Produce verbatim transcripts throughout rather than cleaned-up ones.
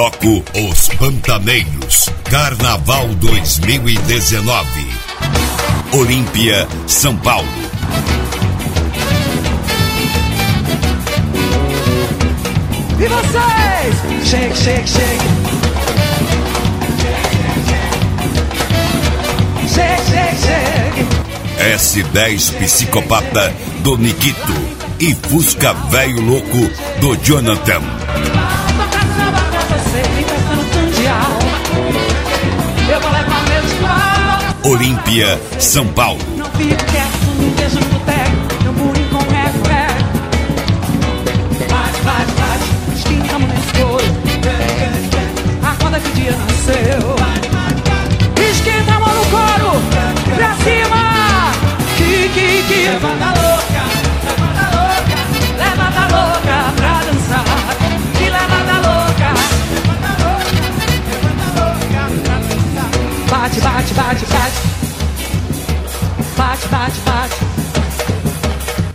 Bloco Os Pantaneiros, Carnaval dois mil e dezenove. Olímpia, São Paulo. E vocês? Shake, shake, shake. Shake, shake, shake. S dez Psicopata do Nikito e Fusca Velho Louco do Jonathan. Olímpia, São Paulo. Não fico quieto, não deixa no boteco, meu burinho com ré, bate, bate, bate, esquentamos no escuro. Acorda que o dia nasceu. Esquenta a mão no couro, pra cima. Que, que, que. Levanta louca, levanta louca, levanta louca pra dançar. Que levanta louca, levanta louca, levanta louca pra dançar. Bate, bate, bate, bate. Bate, bate, bate.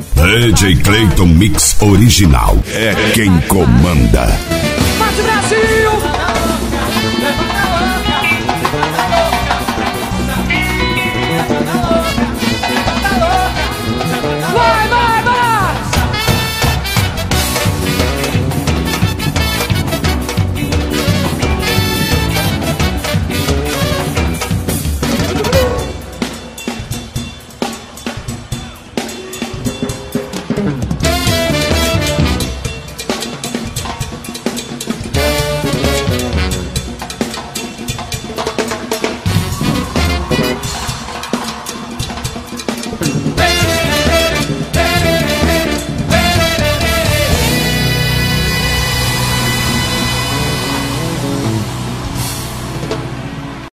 D J Clayton Mix Original é quem comanda. Bate, Brasil!